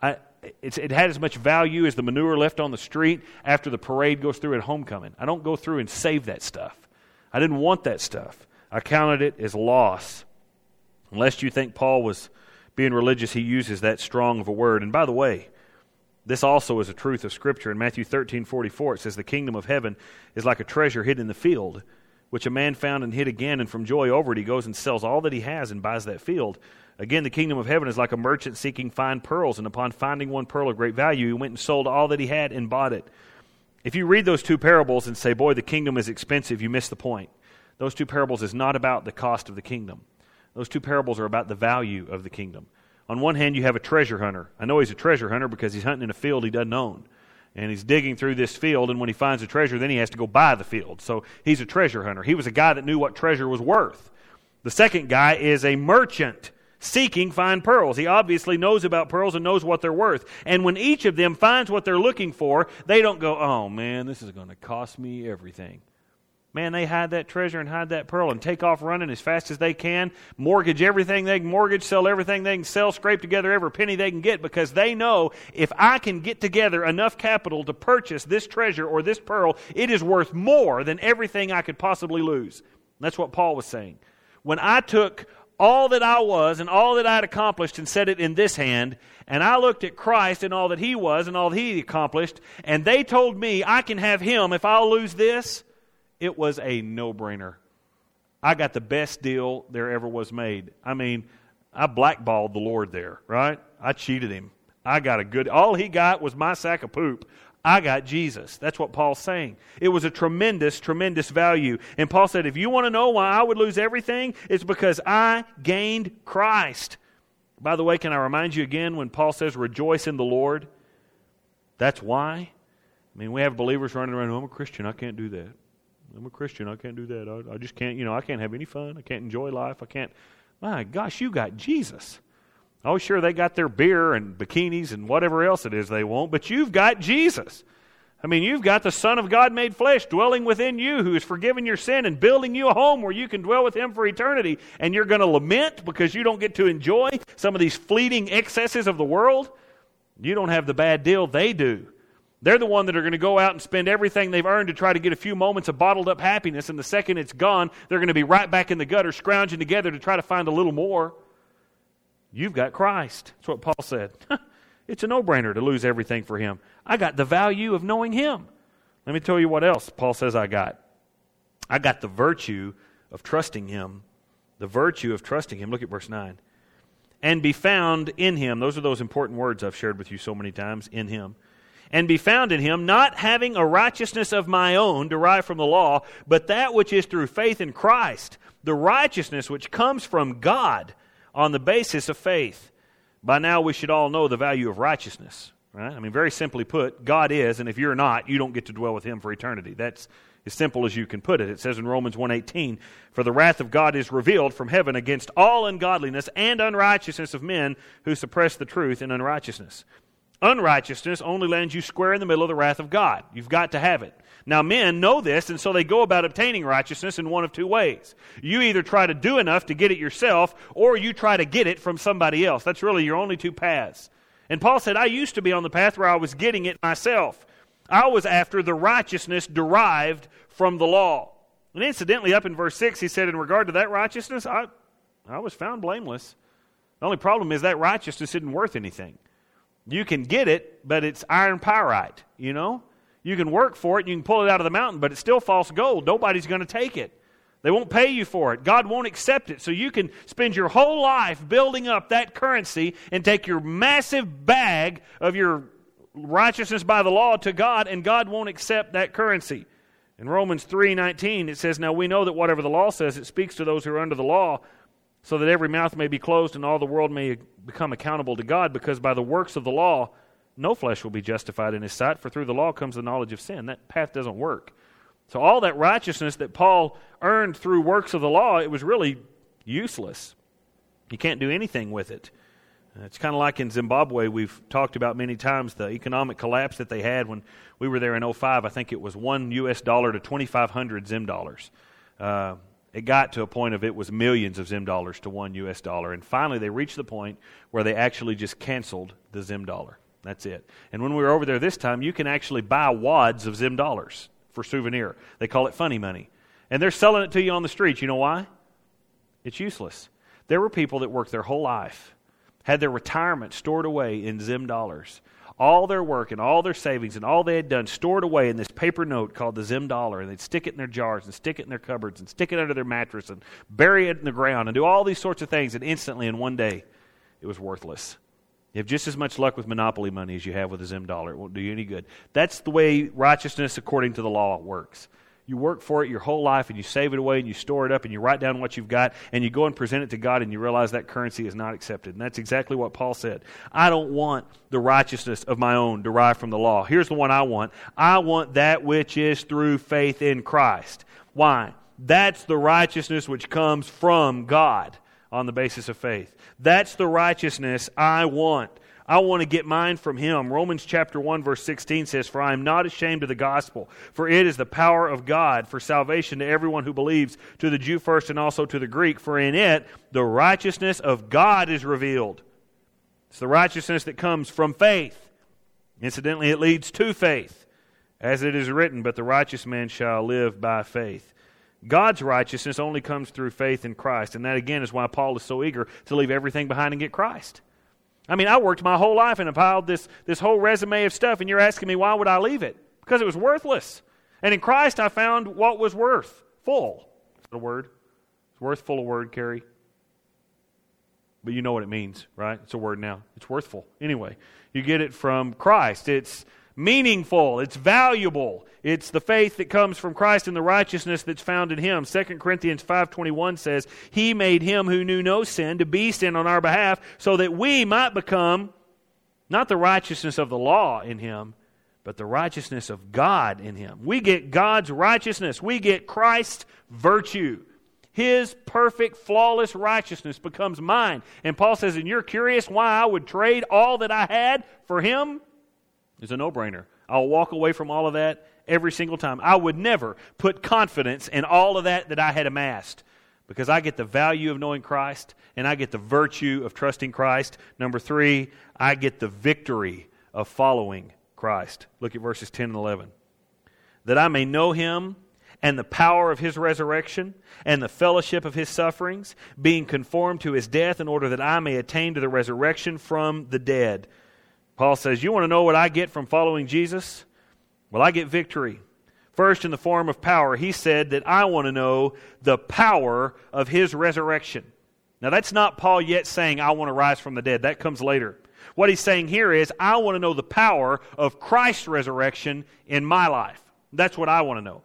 It had as much value as the manure left on the street after the parade goes through at homecoming. I don't go through and save that stuff. I didn't want that stuff. I counted it as loss. Unless you think Paul was being religious, he uses that strong of a word. And by the way, This also is a truth of Scripture. In Matthew 13:44, it says, "The kingdom of heaven is like a treasure hid in the field, which a man found and hid again, and from joy over it he goes and sells all that he has and buys that field. Again, the kingdom of heaven is like a merchant seeking fine pearls, and upon finding one pearl of great value, he went and sold all that he had and bought it." If you read those two parables and say, boy, the kingdom is expensive, you miss the point. Those two parables is not about the cost of the kingdom. Those two parables are about the value of the kingdom. On one hand, you have a treasure hunter. I know he's a treasure hunter because he's hunting in a field he doesn't own. And he's digging through this field, and when he finds a treasure, then he has to go buy the field. So he's a treasure hunter. He was a guy that knew what treasure was worth. The second guy is a merchant seeking fine pearls. He obviously knows about pearls and knows what they're worth. And when each of them finds what they're looking for, they don't go, oh man, this is going to cost me everything. Man, they hide that treasure and hide that pearl and take off running as fast as they can, mortgage everything they can mortgage, sell everything they can sell, scrape together every penny they can get, because they know if I can get together enough capital to purchase this treasure or this pearl, it is worth more than everything I could possibly lose. That's what Paul was saying. When I took all that I was and all that I had accomplished and set it in this hand, and I looked at Christ and all that He was and all that He accomplished, and they told me I can have Him if I'll lose this, it was a no-brainer. I got the best deal there ever was made. I mean, I blackballed the Lord there, right? I cheated Him. I got a good... All He got was my sack of poop. I got Jesus. That's what Paul's saying. It was a tremendous, tremendous value. And Paul said, if you want to know why I would lose everything, it's because I gained Christ. By the way, can I remind you again when Paul says, rejoice in the Lord? That's why. I mean, we have believers running around, I'm a Christian, I can't do that. I'm a Christian, I can't do that. I just can't, I can't have any fun. I can't enjoy life. I can't. My gosh, you got Jesus. Oh, sure, they got their beer and bikinis and whatever else it is they want, but you've got Jesus. I mean, you've got the Son of God made flesh dwelling within you, who has forgiven your sin and building you a home where you can dwell with Him for eternity. And you're going to lament because you don't get to enjoy some of these fleeting excesses of the world? You don't have the bad deal. They do. They're the one that are going to go out and spend everything they've earned to try to get a few moments of bottled up happiness, and the second it's gone, they're going to be right back in the gutter scrounging together to try to find a little more. You've got Christ. That's what Paul said. It's a no-brainer to lose everything for Him. I got the value of knowing Him. Let me tell you what else Paul says I got. I got the virtue of trusting Him. The virtue of trusting Him. Look at verse 9. And be found in Him. Those are those important words I've shared with you so many times. In Him. And be found in Him, not having a righteousness of my own derived from the law, but that which is through faith in Christ, the righteousness which comes from God on the basis of faith. By now we should all know the value of righteousness, right? I mean, very simply put, God is, and if you're not, you don't get to dwell with Him for eternity. That's as simple as you can put it. It says in Romans 1:18, for the wrath of God is revealed from heaven against all ungodliness and unrighteousness of men who suppress the truth in unrighteousness. Unrighteousness only lands you square in the middle of the wrath of God. You've got to have it. Now, men know this, and so they go about obtaining righteousness in one of two ways. You either try to do enough to get it yourself, or you try to get it from somebody else. That's really your only two paths. And Paul said, I used to be on the path where I was getting it myself. I was after the righteousness derived from the law. And incidentally, up in verse 6, he said, in regard to that righteousness, I was found blameless. The only problem is that righteousness isn't worth anything. You can get it, but it's iron pyrite, You can work for it, and you can pull it out of the mountain, but it's still false gold. Nobody's going to take it. They won't pay you for it. God won't accept it. So you can spend your whole life building up that currency and take your massive bag of your righteousness by the law to God, and God won't accept that currency. In Romans 3:19, it says, now we know that whatever the law says, it speaks to those who are under the law, so that every mouth may be closed and all the world may become accountable to God, because by the works of the law, no flesh will be justified in His sight, for through the law comes the knowledge of sin. That path doesn't work. So all that righteousness that Paul earned through works of the law, it was really useless. You can't do anything with it. It's kind of like in Zimbabwe, we've talked about many times the economic collapse that they had when we were there in 2005. I think it was $1 to 2,500 Zim dollars. It got to a point of it was millions of Zim dollars to $1. And finally they reached the point where they actually just canceled the Zim dollar. That's it. And when we were over there this time, you can actually buy wads of Zim dollars for souvenir. They call it funny money. And they're selling it to you on the street. You know why? It's useless. There were people that worked their whole life, had their retirement stored away in Zim dollars. all their work and all their savings and all they had done stored away in this paper note called the Zim dollar, and they'd stick it in their jars and stick it in their cupboards and stick it under their mattress and bury it in the ground and do all these sorts of things, and instantly in one day it was worthless. You have just as much luck with Monopoly money as you have with a Zim dollar. It won't do you any good. That's the way righteousness according to the law works. You work for it your whole life, and you save it away, and you store it up, and you write down what you've got, and you go and present it to God, and you realize that currency is not accepted. And that's exactly what Paul said. I don't want the righteousness of my own derived from the law. Here's the one I want. I want that which is through faith in Christ. Why? That's the righteousness which comes from God on the basis of faith. That's the righteousness I want. I want to get mine from Him. Romans chapter 1 verse 16 says, "For I am not ashamed of the gospel, for it is the power of God for salvation to everyone who believes, to the Jew first and also to the Greek. For in it the righteousness of God is revealed." It's the righteousness that comes from faith. Incidentally, it leads to faith. As it is written, "But the righteous man shall live by faith." God's righteousness only comes through faith in Christ. And that again is why Paul is so eager to leave everything behind and get Christ. I mean, I worked my whole life and piled this whole resume of stuff, and you're asking me why would I leave it? Because it was worthless. And in Christ I found what was worthful. Is that a word? Is worthful a word, Carrie? But you know what it means, right? It's a word now. It's worthful. Anyway, you get it from Christ. It's meaningful. It's valuable. It's the faith that comes from Christ and the righteousness that's found in Him. 2 Corinthians 5:21 says, "He made Him who knew no sin to be sin on our behalf, so that we might become not the righteousness of the law in Him, but the righteousness of God in Him." We get God's righteousness. We get Christ's virtue. His perfect, flawless righteousness becomes mine. And Paul says, and you're curious why I would trade all that I had for Him? It's a no-brainer. I'll walk away from all of that every single time. I would never put confidence in all of that I had amassed, because I get the value of knowing Christ, and I get the virtue of trusting Christ. Number 3, I get the victory of following Christ. Look at verses 10 and 11. "That I may know Him and the power of His resurrection and the fellowship of His sufferings, being conformed to His death, in order that I may attain to the resurrection from the dead." Paul says, you want to know what I get from following Jesus? Well, I get victory. First, in the form of power. He said that I want to know the power of His resurrection. Now, that's not Paul yet saying, I want to rise from the dead. That comes later. What he's saying here is, I want to know the power of Christ's resurrection in my life. That's what I want to know.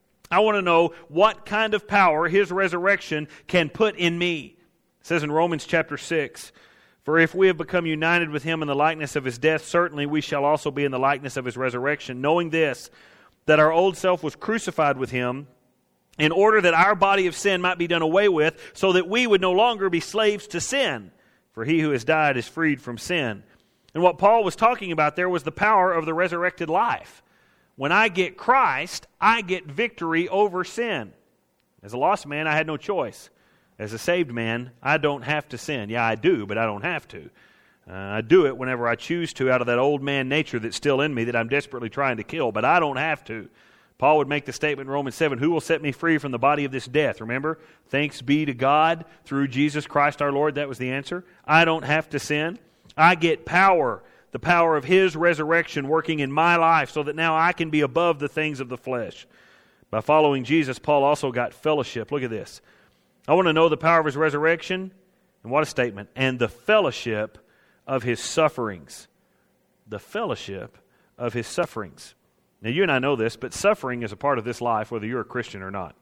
I want to know what kind of power His resurrection can put in me. It says in Romans chapter 6, "For if we have become united with Him in the likeness of His death, certainly we shall also be in the likeness of His resurrection, knowing this, that our old self was crucified with Him, in order that our body of sin might be done away with, so that we would no longer be slaves to sin. For he who has died is freed from sin." And what Paul was talking about there was the power of the resurrected life. When I get Christ, I get victory over sin. As a lost man, I had no choice. As a saved man, I don't have to sin. Yeah, I do, but I don't have to. I do it whenever I choose to out of that old man nature that's still in me that I'm desperately trying to kill, but I don't have to. Paul would make the statement in Romans 7, "Who will set me free from the body of this death?" Remember? Thanks be to God through Jesus Christ our Lord. That was the answer. I don't have to sin. I get power, the power of His resurrection working in my life, so that now I can be above the things of the flesh. By following Jesus, Paul also got fellowship. Look at this. I want to know the power of His resurrection, and what a statement, and the fellowship of His sufferings. The fellowship of His sufferings. Now, you and I know this, but suffering is a part of this life, whether you're a Christian or not.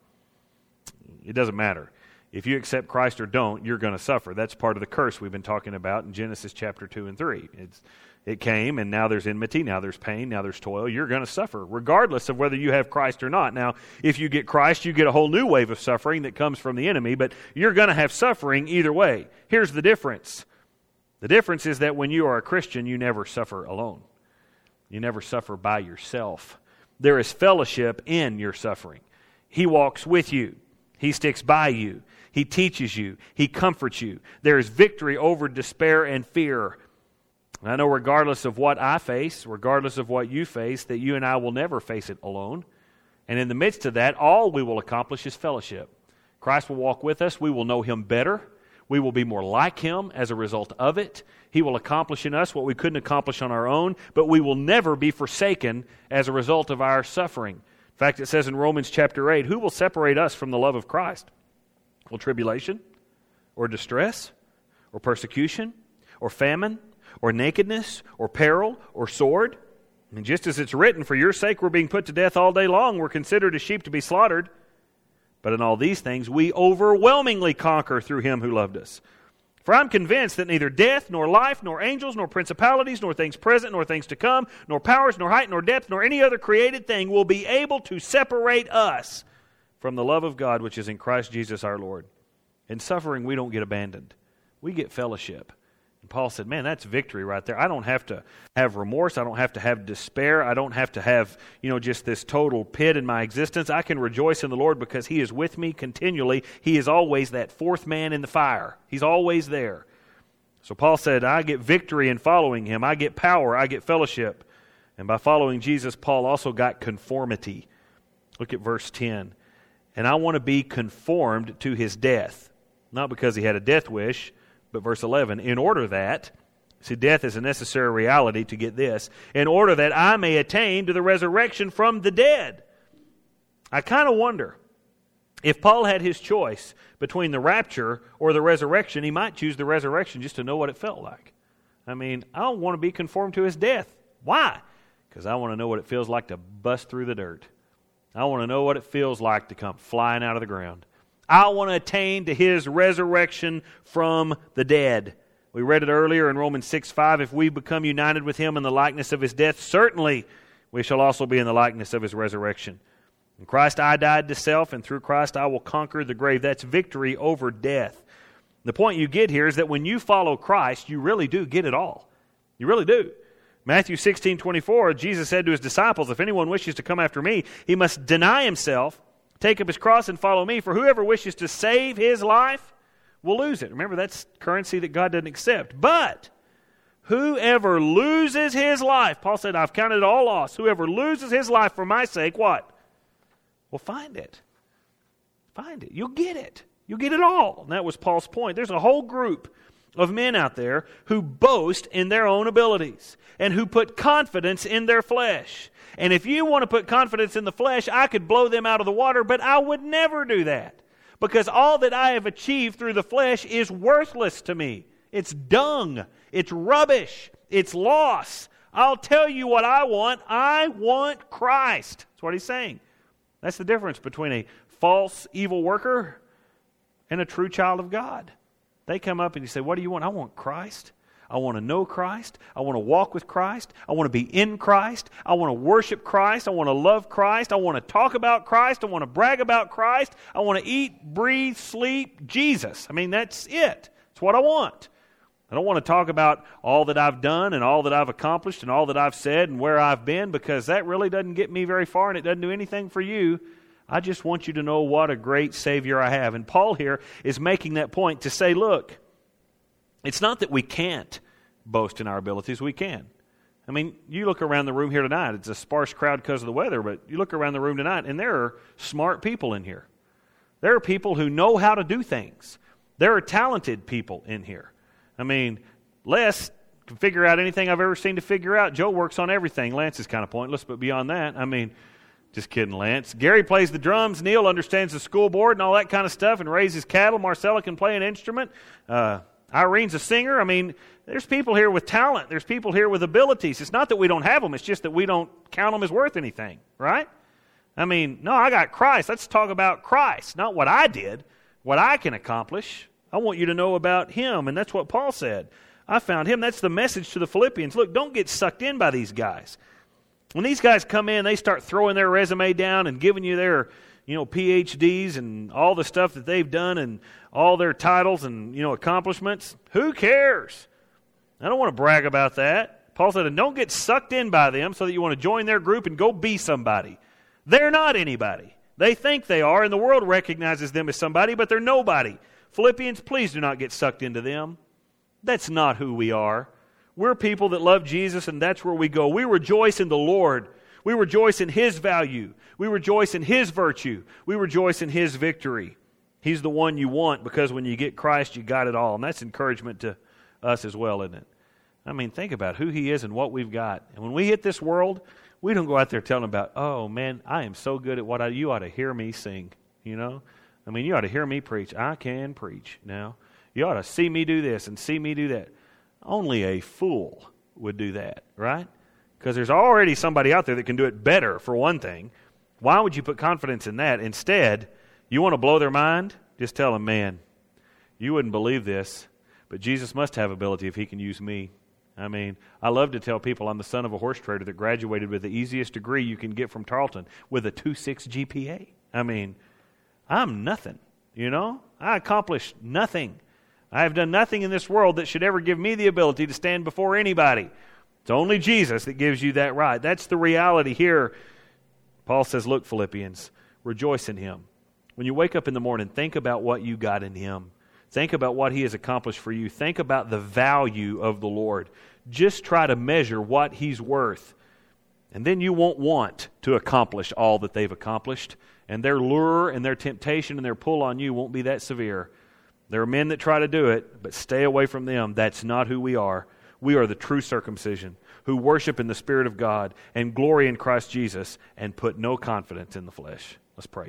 It doesn't matter. If you accept Christ or don't, you're going to suffer. That's part of the curse we've been talking about in Genesis chapter 2 and 3. It came, and now there's enmity, now there's pain, now there's toil. You're going to suffer, regardless of whether you have Christ or not. Now, if you get Christ, you get a whole new wave of suffering that comes from the enemy, but you're going to have suffering either way. Here's the difference. The difference is that when you are a Christian, you never suffer alone. You never suffer by yourself. There is fellowship in your suffering. He walks with you. He sticks by you. He teaches you. He comforts you. There is victory over despair and fear. And I know regardless of what I face, regardless of what you face, that you and I will never face it alone. And in the midst of that, all we will accomplish is fellowship. Christ will walk with us. We will know Him better. We will be more like Him as a result of it. He will accomplish in us what we couldn't accomplish on our own, but we will never be forsaken as a result of our suffering. In fact, it says in Romans chapter 8, who will separate us from the love of Christ? Will tribulation, or distress, or persecution, or famine, or nakedness, or peril, or sword? And just as it's written, for your sake we're being put to death all day long, we're considered as sheep to be slaughtered. But in all these things we overwhelmingly conquer through Him who loved us. For I'm convinced that neither death, nor life, nor angels, nor principalities, nor things present, nor things to come, nor powers, nor height, nor depth, nor any other created thing will be able to separate us from the love of God which is in Christ Jesus our Lord. In suffering we don't get abandoned. We get fellowship. And Paul said, man, that's victory right there. I don't have to have remorse. I don't have to have despair. I don't have to have, just this total pit in my existence. I can rejoice in the Lord because He is with me continually. He is always that fourth man in the fire. He's always there. So Paul said, I get victory in following Him. I get power. I get fellowship. And by following Jesus, Paul also got conformity. Look at verse 10. And I want to be conformed to His death. Not because He had a death wish, but verse 11, in order that, see, death is a necessary reality to get this, in order that I may attain to the resurrection from the dead. I kind of wonder, if Paul had his choice between the rapture or the resurrection, he might choose the resurrection just to know what it felt like. I don't want to be conformed to His death. Why? Because I want to know what it feels like to bust through the dirt. I want to know what it feels like to come flying out of the ground. I want to attain to His resurrection from the dead. We read it earlier in Romans 6:5. If we become united with Him in the likeness of His death, certainly we shall also be in the likeness of His resurrection. In Christ I died to self, and through Christ I will conquer the grave. That's victory over death. The point you get here is that when you follow Christ, you really do get it all. You really do. Matthew 16:24, Jesus said to His disciples, if anyone wishes to come after me, he must deny himself, take up his cross and follow me. For whoever wishes to save his life will lose it. Remember, that's currency that God doesn't accept. But whoever loses his life, Paul said, I've counted it all loss. Whoever loses his life for my sake, what? Well, find it. Find it. You'll get it. You'll get it all. And that was Paul's point. There's a whole group of men out there who boast in their own abilities and who put confidence in their flesh. And if you want to put confidence in the flesh, I could blow them out of the water, but I would never do that. Because all that I have achieved through the flesh is worthless to me. It's dung. It's rubbish. It's loss. I'll tell you what I want. I want Christ. That's what he's saying. That's the difference between a false evil worker and a true child of God. They come up and you say, what do you want? I want Christ. I want to know Christ. I want to walk with Christ. I want to be in Christ. I want to worship Christ. I want to love Christ. I want to talk about Christ. I want to brag about Christ. I want to eat, breathe, sleep Jesus. That's it. It's what I want. I don't want to talk about all that I've done and all that I've accomplished and all that I've said and where I've been, because that really doesn't get me very far and it doesn't do anything for you. I just want you to know what a great Savior I have. And Paul here is making that point to say, look, it's not that we can't boast in our abilities. We can. You look around the room here tonight. It's a sparse crowd because of the weather, but you look around the room tonight and there are smart people in here. There are people who know how to do things. There are talented people in here. Les can figure out anything I've ever seen to figure out. Joe works on everything. Lance is kind of pointless, but beyond that, just kidding, Lance. Gary plays the drums. Neil understands the school board and all that kind of stuff and raises cattle. Marcella can play an instrument. Irene's a singer. There's people here with talent. There's people here with abilities. It's not that we don't have them. It's just that we don't count them as worth anything, right? No, I got Christ. Let's talk about Christ, not what I did, what I can accomplish. I want you to know about Him, and that's what Paul said. I found Him. That's the message to the Philippians. Look, don't get sucked in by these guys. When these guys come in, they start throwing their resume down and giving you their, PhDs and all the stuff that they've done and all their titles and, accomplishments. Who cares? I don't want to brag about that. Paul said, and don't get sucked in by them so that you want to join their group and go be somebody. They're not anybody. They think they are, and the world recognizes them as somebody, but they're nobody. Philippians, please do not get sucked into them. That's not who we are. We're people that love Jesus, and that's where we go. We rejoice in the Lord. We rejoice in His value. We rejoice in His virtue. We rejoice in His victory. He's the one you want because when you get Christ, you got it all. And that's encouragement to us as well, isn't it? I mean, think about who He is and what we've got. And when we hit this world, we don't go out there telling about, oh, man, I am so good at you ought to hear me sing, you know? I mean, you ought to hear me preach. I can preach now. You ought to see me do this and see me do that. Only a fool would do that, right? Because there's already somebody out there that can do it better, for one thing. Why would you put confidence in that? Instead, you want to blow their mind? Just tell them, man, you wouldn't believe this, but Jesus must have ability if He can use me. I mean, I love to tell people I'm the son of a horse trader that graduated with the easiest degree you can get from Tarleton with a 2.6 GPA. I mean, I'm nothing, you know? I accomplished nothing. I have done nothing in this world that should ever give me the ability to stand before anybody. It's only Jesus that gives you that right. That's the reality here. Paul says, look, Philippians, rejoice in Him. When you wake up in the morning, think about what you got in Him. Think about what He has accomplished for you. Think about the value of the Lord. Just try to measure what He's worth. And then you won't want to accomplish all that they've accomplished. And their lure and their temptation and their pull on you won't be that severe. There are men that try to do it, but stay away from them. That's not who we are. We are the true circumcision, who worship in the Spirit of God and glory in Christ Jesus and put no confidence in the flesh. Let's pray.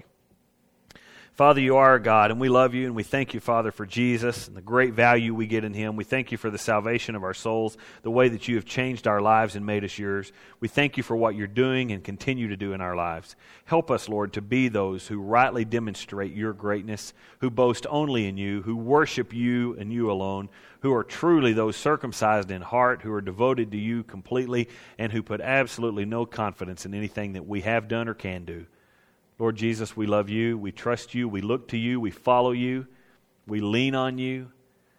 Father, You are our God, and we love You, and we thank You, Father, for Jesus and the great value we get in Him. We thank You for the salvation of our souls, the way that You have changed our lives and made us Yours. We thank You for what You're doing and continue to do in our lives. Help us, Lord, to be those who rightly demonstrate Your greatness, who boast only in You, who worship You and You alone, who are truly those circumcised in heart, who are devoted to You completely, and who put absolutely no confidence in anything that we have done or can do. Lord Jesus, we love You, we trust You, we look to You, we follow You, we lean on You,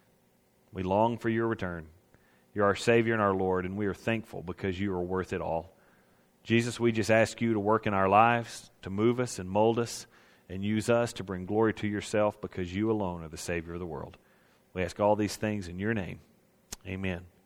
we long for Your return. You're our Savior and our Lord, and we are thankful because You are worth it all. Jesus, we just ask You to work in our lives, to move us and mold us, and use us to bring glory to Yourself because You alone are the Savior of the world. We ask all these things in Your name. Amen.